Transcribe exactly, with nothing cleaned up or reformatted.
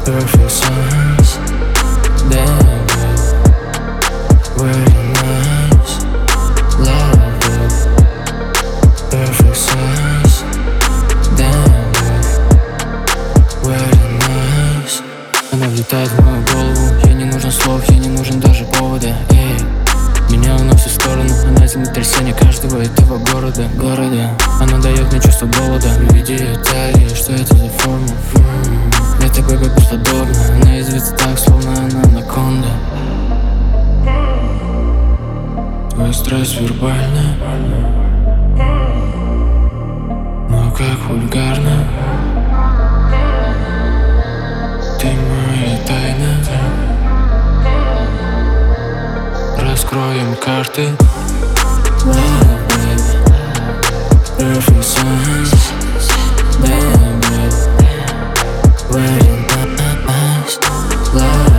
perfect sense. Damn it, very nice. Love it, perfect sense. Damn it, very nice. Она влетает в мою голову. Ей не нужен слов, ей не нужен даже повода. Эй, меня уносит в сторону. Она землетрясение каждого этого города, города. Она дает мне чувство голода. В виде ее талии, что это за форма? М-м-м. Я такой как бесподобно. Она извится так, словно она анаконда. Твоя страсть вербальна, но как вульгарно. Ты моя тайна. Раскроем карты. Love it, perfect sense. Damn it, very nice. Love